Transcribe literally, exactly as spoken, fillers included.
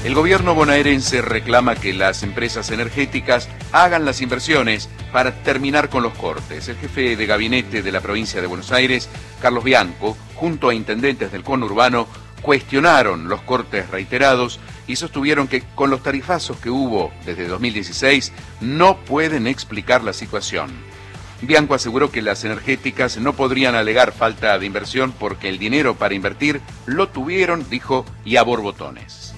El gobierno bonaerense reclama que las empresas energéticas hagan las inversiones para terminar con los cortes. El jefe de gabinete de la provincia de Buenos Aires, Carlos Bianco, junto a intendentes del conurbano, cuestionaron los cortes reiterados y sostuvieron que con los tarifazos que hubo desde dos mil dieciséis no pueden explicar la situación. Bianco aseguró que las energéticas no podrían alegar falta de inversión porque el dinero para invertir lo tuvieron, dijo, y a borbotones.